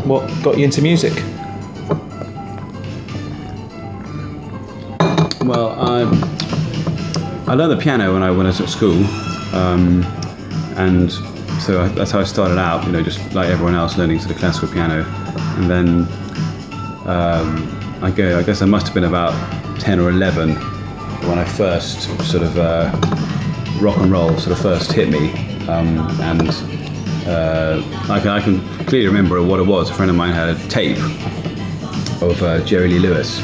what got you into music? Well, I learned the piano when I was at school, and so that's how I started out. Just like everyone else, learning sort of classical piano, and then I guess I must have been about 10 or 11 when I first sort of rock and roll sort of first hit me, and I can clearly remember what it was. A friend of mine had a tape of Jerry Lee Lewis,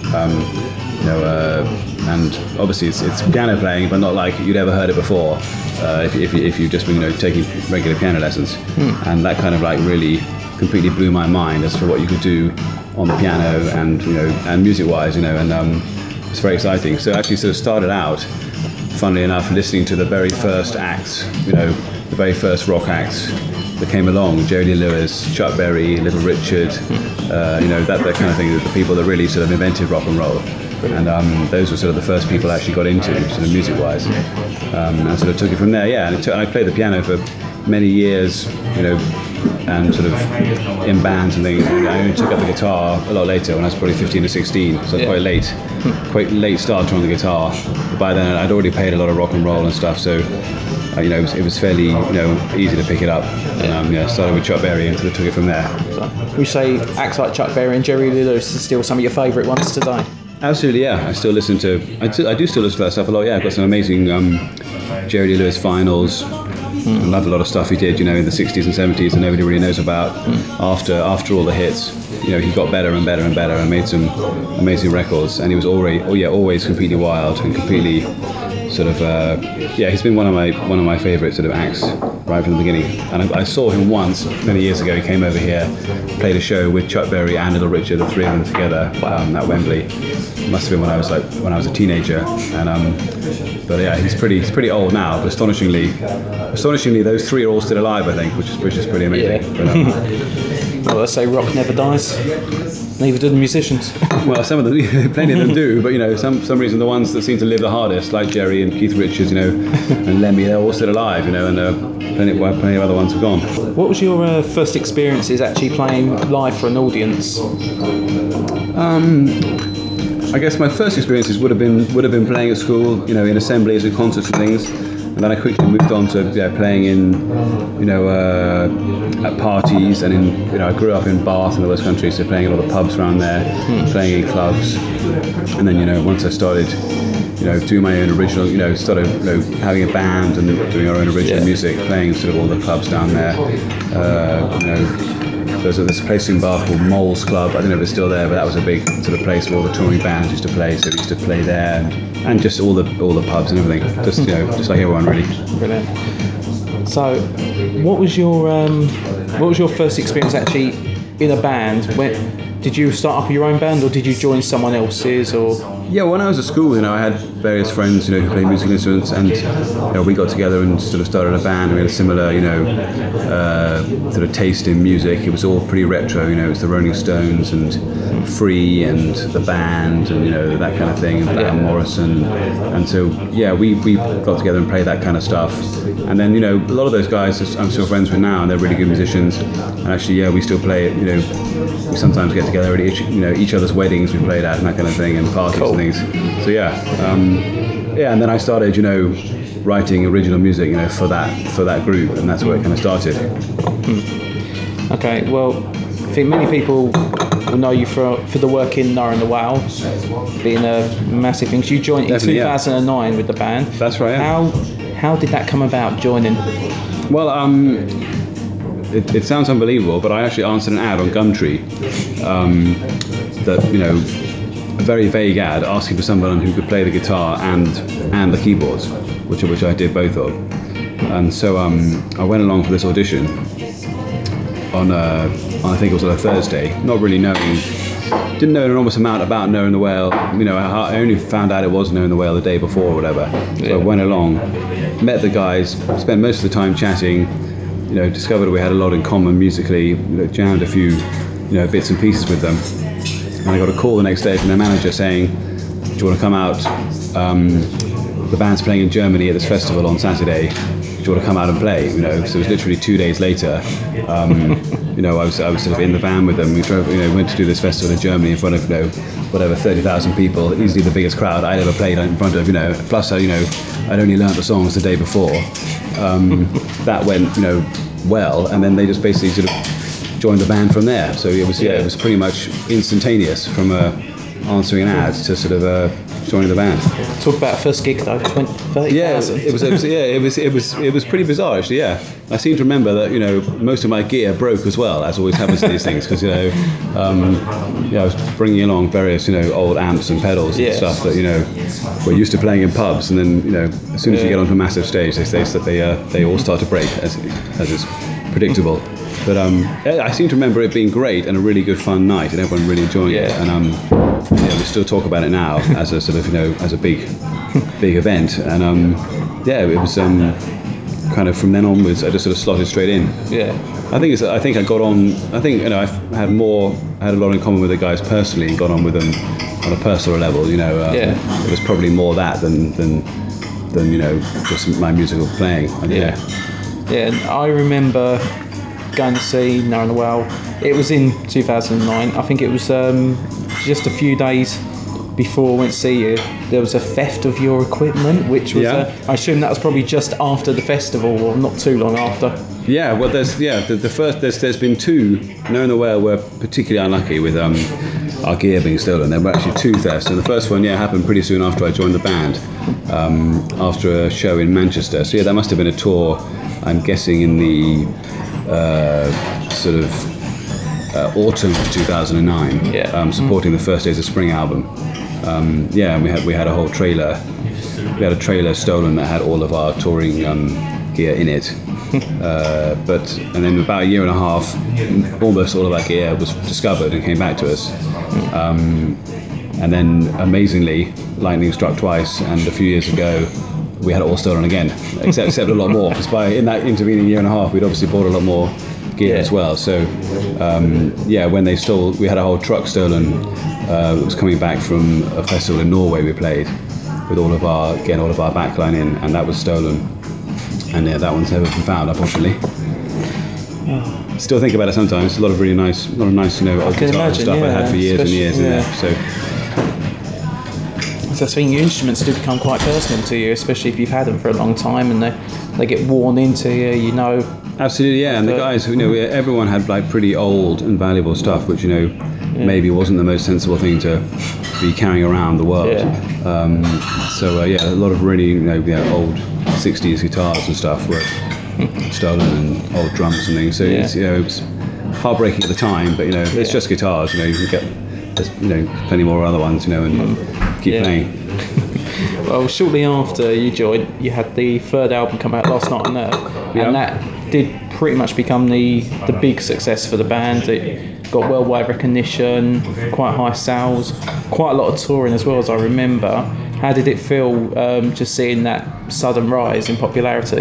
and obviously it's piano playing, but not like you'd ever heard it before if you've just been taking regular piano lessons, and that kind of like really completely blew my mind as to what you could do on the piano and music-wise, and it's very exciting. So I actually sort of started out, funnily enough, listening to the very first acts, the very first rock acts that came along, Jerry Lee Lewis, Chuck Berry, Little Richard, that kind of thing, the people that really sort of invented rock and roll. And those were sort of the first people I actually got into, sort of music-wise, and sort of took it from there. Yeah, and I played the piano for many years, and sort of in bands and things. I only took up the guitar a lot later, when I was probably 15 or 16, so quite late starter on the guitar. But by then I'd already played a lot of rock and roll and stuff, so it was fairly easy to pick it up. And started with Chuck Berry and sort of took it from there. Would you say acts like Chuck Berry and Jerry Lee Lewis are still some of your favourite ones today? Absolutely, yeah. I do still listen to that stuff a lot. Yeah, I've got some amazing Jerry Lee Lewis vinyls. I love a lot of stuff he did, in the 60s and 70s, and nobody really knows about. After all the hits, he got better and better and better, and made some amazing records. And he was always completely wild and completely sort of he's been one of my favourite sort of acts right from the beginning. And I saw him once many years ago. He came over here, played a show with Chuck Berry and Little Richard, the three of them together, at Wembley. It must have been when I was a teenager. And but yeah, he's pretty old now. But astonishingly, those three are all still alive, I think, which is pretty amazing. Yeah. But, well, let's say rock never dies. Neither do the musicians. Well, some of them, plenty of them do, but some reason the ones that seem to live the hardest, like Jerry and Keith Richards, and Lemmy, they're all still alive, and plenty of other ones have gone. What was your first experiences actually playing live for an audience? I guess my first experiences would have been playing at school, in assemblies and concerts and things. And then I quickly moved on to playing in, at parties, and I grew up in Bath and all those countries, so playing a lot of pubs around there, playing in clubs. And then, once I started, doing my own original, started, having a band and doing our own original music, playing sort of all the clubs down there. There's this place in Bath called Mole's Club. I don't know if it's still there, but that was a big sort of place where all the touring bands used to play. So we used to play there, and just all the pubs and everything. Just just like everyone, really. Brilliant. So, what was your first experience actually in a band? Did you start up your own band, or did you join someone else's, or? Yeah, when I was at school, I had various friends, who played musical instruments, and we got together and sort of started a band. We had a similar, sort of taste in music. It was all pretty retro, it was the Rolling Stones and Free and the Band and that kind of thing, and Van Morrison. And so we got together and played that kind of stuff. And then a lot of those guys I'm still friends with now, and they're really good musicians. And actually, we still play it. We sometimes get together at each other's weddings we played at and that kind of thing, and parties. Cool. And things. So and then I started, writing original music, for that group, and that's where it kind of started. Okay, well, I think many people will know you for the work in Nora and the Whale, being a massive thing. You joined in 2009 with the band. That's right. Yeah. How did that come about, joining? Well, it sounds unbelievable, but I actually answered an ad on Gumtree that a very vague ad asking for someone who could play the guitar and the keyboards, which I did both of. And so I went along for this audition on I think it was on a Thursday, not really didn't know an enormous amount about Nora and the Whale. I only found out it was Nora and the Whale the day before or whatever. So I went along, met the guys, spent most of the time chatting, discovered we had a lot in common musically, jammed a few, bits and pieces with them. And I got a call the next day from their manager saying, do you want to come out? The band's playing in Germany at this festival on Saturday. Do you want to come out and play? So it was literally 2 days later. I was sort of in the van with them. We drove, went to do this festival in Germany in front of, whatever, 30,000 people, easily the biggest crowd I'd ever played in front of, plus, I'd only learnt the songs the day before. That went, well, and then they just basically sort of joined the band from there. So it was pretty much instantaneous from answering an ad to sort of joining the band. Talk about first gig though, 30,000. Yeah, it was pretty bizarre actually. Yeah, I seem to remember that most of my gear broke as well, as always happens to these things, because I was bringing along various old amps and pedals and stuff that we're used to playing in pubs, and then as soon as you get onto a massive stage, they say that they all start to break as is predictable. But I seem to remember it being great and a really good fun night, and everyone really enjoying it. And we still talk about it now as a sort of as a big event. And it was kind of from then onwards, I just sort of slotted straight in. Yeah. I think I got on. I think I had a lot in common with the guys personally, and got on with them on a personal level. It was probably more that than just my musical playing. Yeah. And I remember going to see Knowing the Well. It was in 2009. I think it was just a few days before I went to see you. There was a theft of your equipment, which was I assume that was probably just after the festival, or not too long after. Yeah, well, there's been two. Knowing the Well were particularly unlucky with our gear being stolen. There were actually two thefts, and the first one happened pretty soon after I joined the band, after a show in Manchester. So that must have been a tour, I'm guessing, in the sort of autumn of 2009, supporting the First Days of Spring album. And we had a whole trailer. We had a trailer stolen that had all of our touring gear in it. And then about a year and a half, almost all of our gear was discovered and came back to us. And then amazingly, lightning struck twice, and a few years ago, we had it all stolen again, except a lot more. Because in that intervening year and a half, we'd obviously bought a lot more gear as well. So when they stole, we had a whole truck stolen. It was coming back from a festival in Norway we played, with all of our backline in, and that was stolen. And that one's never been found, unfortunately. Still think about it sometimes. A lot of nice old guitar stuff I had for years and years in there. So I think your instruments do become quite personal to you, especially if you've had them for a long time and they get worn into you, Absolutely, yeah. And the guys, everyone had like pretty old and valuable stuff, which maybe wasn't the most sensible thing to be carrying around the world. A lot of really old 60s guitars and stuff were stolen, and old drums and things. So it was heartbreaking at the time, but it's just guitars. You can get plenty more other ones, and keep playing. Well, shortly after you joined, you had the third album come out, Last Night on Earth, and that did pretty much become the big success for the band. It got worldwide recognition, quite high sales, quite a lot of touring as well, as I remember. How did it feel just seeing that sudden rise in popularity?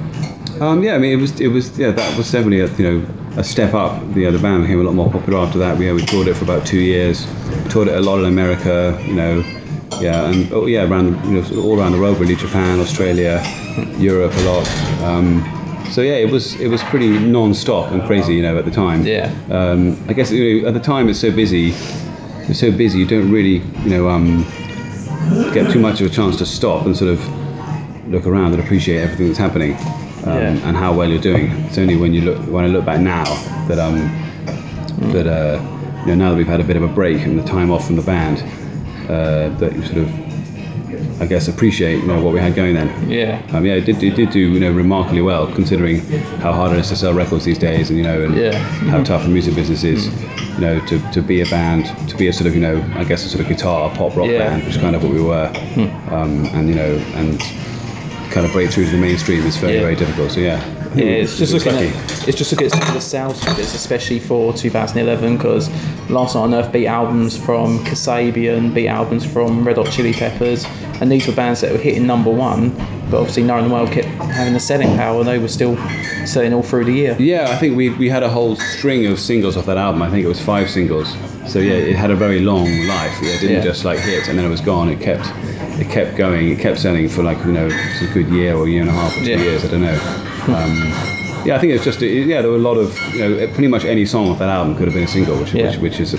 It was that was definitely a step up. The band became a lot more popular after that. We toured it for about 2 years. Toured it a lot in America, and all around the world, really. Japan, Australia, Europe a lot. It was pretty non-stop and crazy, at the time. I guess at the time it's so busy. You don't really get too much of a chance to stop and sort of look around and appreciate everything that's happening. And how well you're doing. It's only when I look back now that now that we've had a bit of a break and the time off from the band, that you sort of, I guess, appreciate what we had going then. It did do remarkably well, considering how hard it is to sell records these days, and how tough the music business is. To be a band, to be a sort of I guess a sort of guitar pop rock band, which is kind of what we were, and kind of break through to the mainstream is very, very difficult. So it's just looking at some of the sales figures, especially for 2011, because Last Night on Earth beat albums from Kasabian, beat albums from Red Hot Chili Peppers, and these were bands that were hitting number one, but obviously Knowing the Well kept having the selling power, and they were still selling all through the year. I think we had a whole string of singles off that album. I think it was 5 singles. So it had a very long life. It didn't just hit and then it was gone. It kept going. It kept selling for a good year or year and a half or 2 years. I don't know. Yeah, I think it's just there were a lot of pretty much any song off that album could have been a single, which is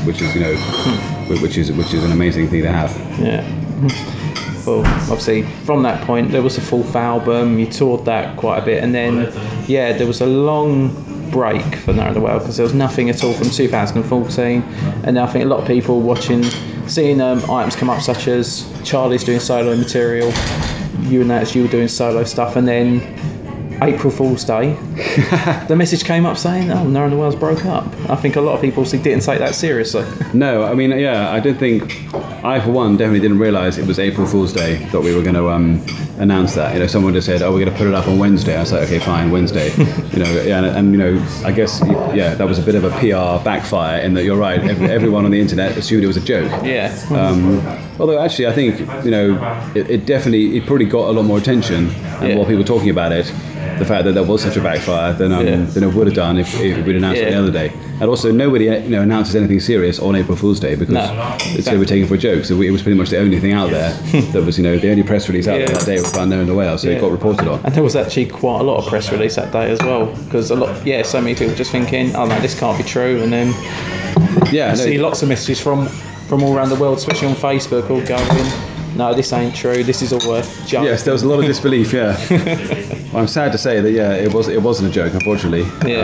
which is an amazing thing to have. Yeah. Well, obviously from that point there was a fourth album. You toured that quite a bit, and then there was a long break for Nowhere in the World because there was nothing at all from 2014, and I think a lot of people seeing items come up such as Charlie's doing solo material, you were doing solo stuff, and then April Fool's Day, the message came up saying, "Oh, Nowhere in the World's broke up." I think a lot of people didn't take that seriously. No, I mean, I don't think. I, for one, definitely didn't realise it was April Fool's Day that we were going to announce that. Someone just said, "Oh, we're going to put it up on Wednesday." I was like, "Okay, fine, Wednesday." And I guess that was a bit of a PR backfire in that you're right. Everyone on the internet assumed it was a joke. Yeah. Although actually, I think it probably got a lot more attention and more people talking about it. The fact that there was such a backfire than it would have done if we'd announced it the other day. And also, nobody announces anything serious on April Fool's Day because they were taken for a joke. So it was pretty much the only thing out there that was the only press release out there that day was about Nowhere in the World. So it got reported on. And there was actually quite a lot of press release that day as well because so many people just thinking, "Oh no, this can't be true," and then see lots of messages from all around the world, especially on Facebook, all going, "No, this ain't true. This is all a joke." Yes, there was a lot of disbelief. Yeah, I'm sad to say that it wasn't a joke, unfortunately. Yeah.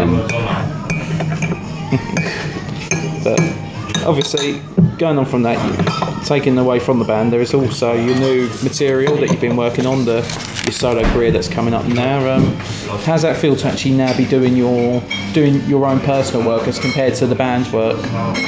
But obviously, going on from that, taking away from the band, there is also your new material that you've been working on, your solo career that's coming up now. How's that feel to actually now be doing your own personal work as compared to the band's work?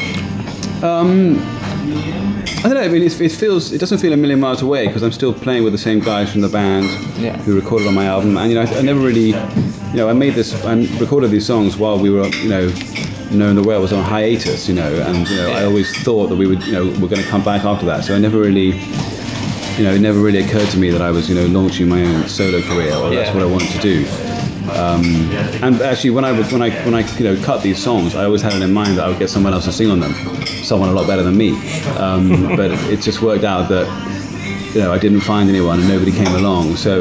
I don't know. I mean, it doesn't feel a million miles away because I'm still playing with the same guys from the band who recorded on my album. And I never really, I recorded these songs while we were, Nowhere in the World was on hiatus, and I always thought that we would, we're going to come back after that. So I never really, it never really occurred to me that I was, launching my own solo career, or that's what I wanted to do. And actually, when I cut these songs, I always had it in mind that I would get someone else to sing on them, someone a lot better than me. But it just worked out that I didn't find anyone and nobody came along. So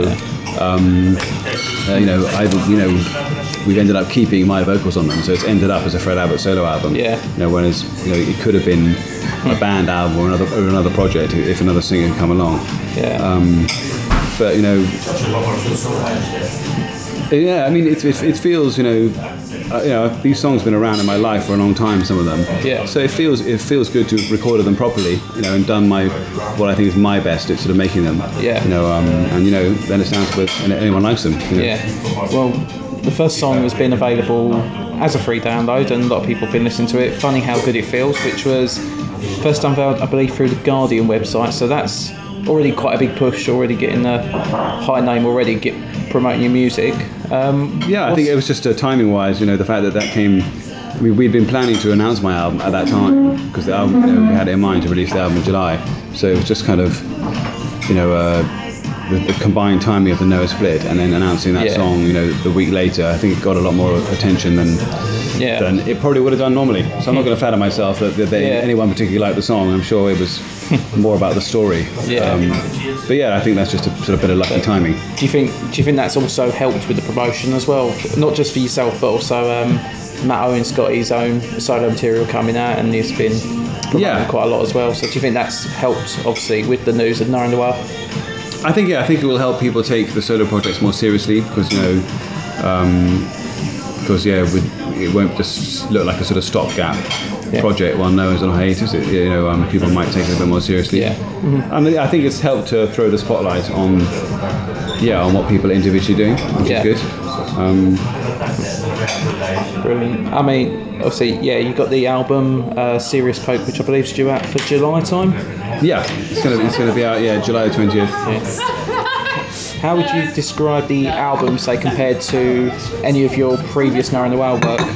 we've ended up keeping my vocals on them, so it's ended up as a Fred Abbott solo album. Yeah. Whereas it could have been a band album or another project if another singer had come along. Yeah. But yeah, I mean, it feels, these songs have been around in my life for a long time, some of them. Yeah. So it feels good to have recorded them properly, and done what I think is my best at sort of making them. Yeah. Then it sounds good and anyone likes them. Yeah. Well, the first song has been available as a free download, and a lot of people have been listening to it. Funny How Good It Feels, which was first unveiled, I believe, through the Guardian website. So that's already quite a big push, already getting a high name, already promoting your music. I think it was just timing wise, the fact that came. We'd been planning to announce my album at that time because the album, we had it in mind to release the album in July. So it was just kind of, the combined timing of the Noah split and then announcing that song, the week later. I think it got a lot more attention than it probably would have done normally. So I'm not going to flatter myself that anyone particularly liked the song. I'm sure it was more about the story. But I think that's just a sort of bit of lucky timing. Do you think that's also helped with the promotion as well? Not just for yourself, but also Matt Owen's got his own solo material coming out, and he's been promoting quite a lot as well. So do you think that's helped, obviously, with the news of Nowhere in the World? I think it will help people take the solo projects more seriously because it won't just look like a sort of stopgap project while Noah's on hiatus. People might take it a bit more seriously. Yeah. Mm-hmm. And I think it's helped to throw the spotlight on what people are individually doing, which is good. Brilliant. I mean, obviously, you got the album Serious Poke, which I believe is due out for July time. Yeah, it's gonna be out. July 20th. Yeah. How would you describe the album, say, compared to any of your previous Nowhere in the World work?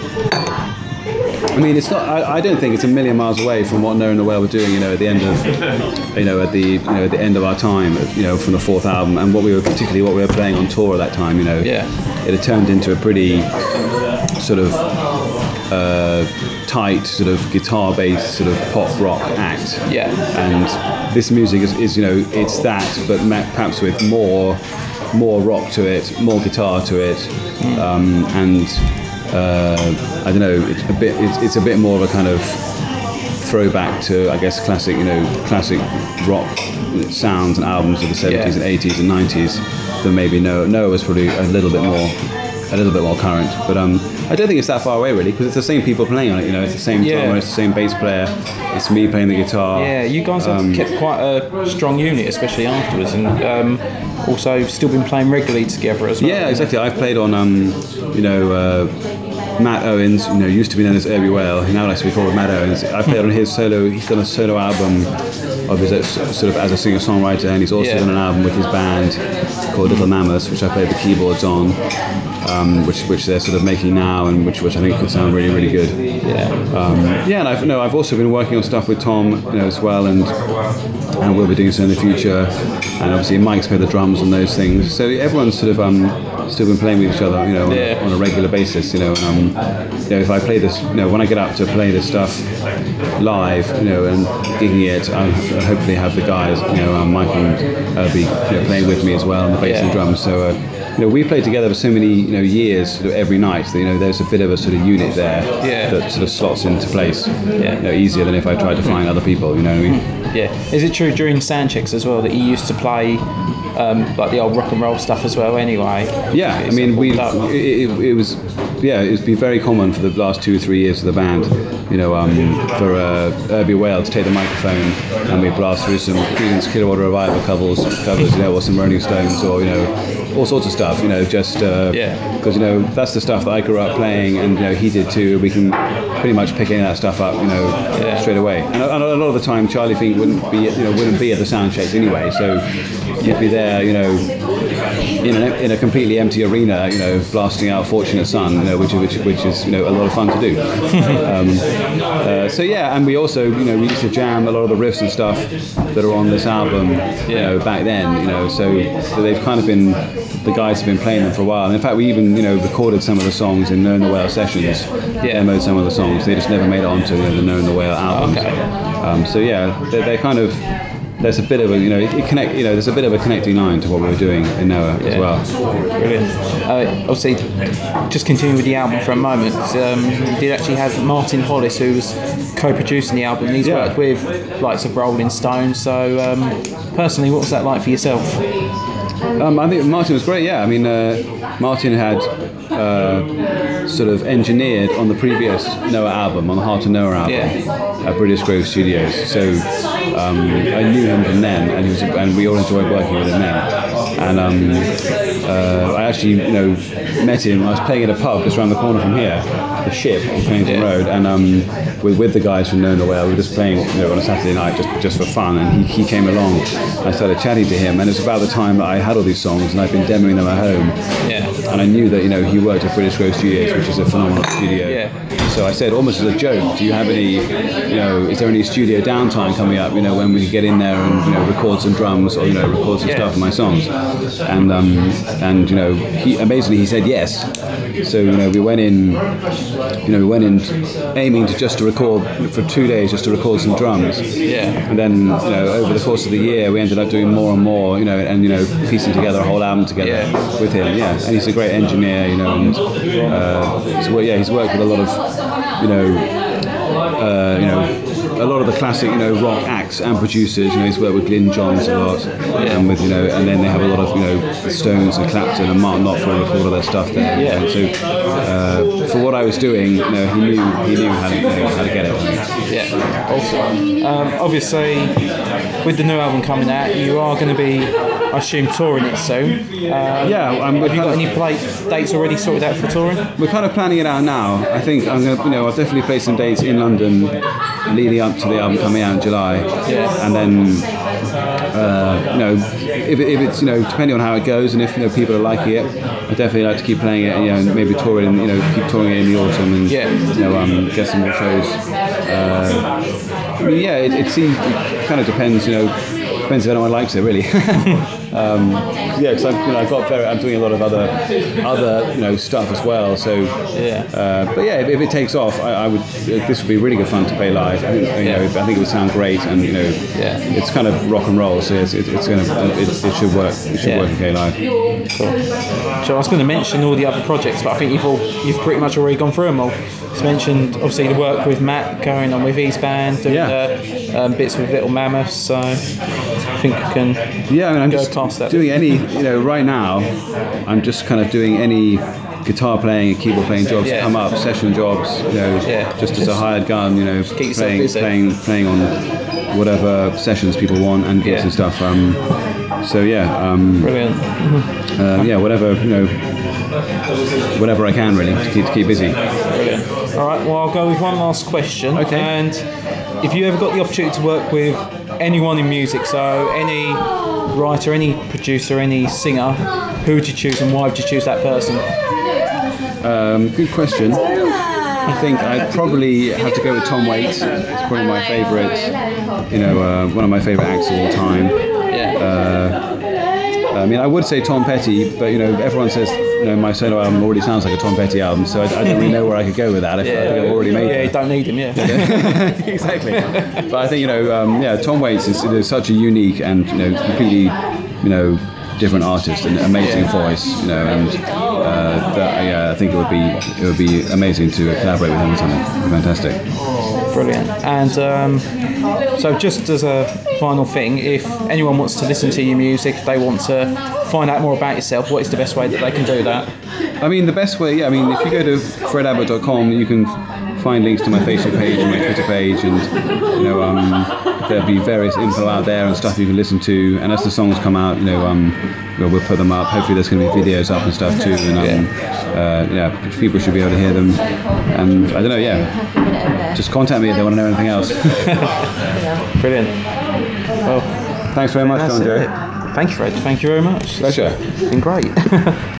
I mean, it's not. I don't think it's a million miles away from what Nowhere in the World were doing. At the end of, at the end of our time. From the fourth album, and what we were playing on tour at that time. It had turned into a pretty sort of tight, sort of guitar-based, sort of pop rock act. Yeah. And this music is it's that, but perhaps with more more rock to it, more guitar to it, and I don't know, it's a bit more of a kind of throwback to, I guess, classic rock sounds and albums of the 70s and 80s and 90s than maybe Noah was probably a little bit more current, but I don't think it's that far away really, because it's the same people playing on it. It's the same drummer, it's the same bass player, it's me playing the guitar. Yeah, you guys have kept quite a strong unit, especially afterwards, and also still been playing regularly together as well. Yeah, exactly. I've played on Matt Owens, used to be known as Irby Whale, he now likes to be called Matt Owens. I played on his solo, he's done a solo album of his sort of as a singer-songwriter, and he's also done an album with his band called Little Mammoths, which I played the keyboards on, which they're sort of making now, and which I think could sound really, really good. And I've also been working on stuff with Tom, as well, and we'll be doing so in the future. And obviously Mike's played the drums on those things. So everyone's sort of still been playing with each other, on a regular basis. If I play this, when I get up to play this stuff live, and gigging it, I'll hopefully have the guys, Mike and Irby, playing with me as well on the bass and drums. So we played together for so many years, sort of every night. That, there's a bit of a sort of unit there that sort of slots into place. Easier than if I tried to find other people. You know what I mean? Yeah. Is it true during sound checks as well that you used to play like the old rock and roll stuff as well? Anyway. Yeah. I mean, it's been very common for the last 2 or 3 years of the band. For Irby Whale to take the microphone and we blast through some Creedence Clearwater Revival covers, or some Rolling Stones, or all sorts of stuff. Just because that's the stuff that I grew up playing, and he did too. We can pretty much pick any of that stuff up, straight away. And a lot of the time, Charlie Fink wouldn't be at the sound checks anyway, so you'd be there, in a completely empty arena, blasting out Fortunate Son, which is a lot of fun to do. And we also, we used to jam a lot of the riffs and stuff that are on this album, back then, so they've kind of been, the guys have been playing them for a while. And in fact, we even, recorded some of the songs in Knowing the Whale sessions, demoed some of the songs. They just never made it onto the Knowing the Whale albums. They're kind of, there's a bit of a, there's a bit of a connecting line to what we were doing in Noah as well. Brilliant. Obviously, just continuing with the album for a moment, you did actually have Martin Hollis, who was co-producing the album. He's worked with likes of Rolling Stones. So, personally, what was that like for yourself? I think Martin was great. I mean, Martin had sort of engineered on the previous Noah album, on the Heart of Noah album, at British Grove Studios. So I knew him from then, and we all enjoyed working with him then. And I actually, met him. I was playing at a pub just around the corner from here, the Ship on Pennington Road, and with the guys from Knowing the Whale. We were just playing, on a Saturday night just for fun, and he came along. I started chatting to him, and it was about the time that I had all these songs, and I'd been demoing them at home. And I knew that he worked at British Grove Studios, which is a phenomenal studio. So I said, almost as a joke, do you have any, is there any studio downtime coming up, when we could get in there and record some drums, or record some stuff of my songs? And he amazingly he said yes. So we went in aiming to record for 2 days, just to record some drums. And then over the course of the year we ended up doing more and more, and piecing together a whole album together with him. And he's a great engineer, and he's worked with a lot of a lot of the classic, rock acts and producers. He's worked with Glyn Johns a lot, and with and then they have a lot of the Stones and Clapton and Mark Knopfler with all of their stuff there. So for what I was doing, he knew how to get it. Awesome. Obviously, with the new album coming out, you are going to be, I assume, touring it soon. Have you got any dates already sorted out for touring? We're kind of planning it out now. I think I'm going to, I'll definitely play some dates in London leading up to the album coming out in July. And then, if it's, depending on how it goes, and if people are liking it, I'd definitely like to keep playing it, and maybe tour it, and keep touring it in the autumn, and get some more shows. It kind of depends, depends if anyone likes it, really. Yeah, because I'm doing a lot of other stuff as well. So but yeah, if it takes off, I would. This would be really good fun to play live. I think it would sound great, and it's kind of rock and roll, so it should work. It should work okay live. Cool. So I was going to mention all the other projects, but I think you've pretty much already gone through them all. It's mentioned obviously the work with Matt going on with his band, doing bits with Little Mammoth. So I think you can I'm go just past that. doing any right now. I'm just kind of doing any guitar playing and keyboard playing jobs come up, session jobs, just as a hired gun, playing on whatever sessions people want and gigs and stuff. Brilliant. Whatever I can really to keep busy. Brilliant. All right, well, I'll go with one last question. Okay. And if you ever got the opportunity to work with anyone in music, so any writer, any producer, any singer, who would you choose and why would you choose that person? Good question. I think I'd probably have to go with Tom Waits. It's probably my favourite, one of my favourite acts of all time. I would say Tom Petty, but everyone says my solo album already sounds like a Tom Petty album, so I don't really know where I could go with that. I think I've already made it. Yeah, you don't need him. Exactly. But I think Tom Waits is such a unique and completely different artist and amazing voice, I think it would be amazing to collaborate with him on something fantastic. Brilliant. And so just as a final thing, if anyone wants to listen to your music, if they want to find out more about yourself, what is the best way that they can do that? The best way, if you go to fredabbott.com, you can find links to my Facebook page and my Twitter page, and there'll be various info out there and stuff you can listen to. And as the songs come out, we'll put them up. Hopefully, there's going to be videos up and stuff too. And people should be able to hear them. And I don't know, just contact me if they want to know anything else. Brilliant. Well, thanks very much, John Joe. Thank you, Fred. Thank you very much. Pleasure. It's been great.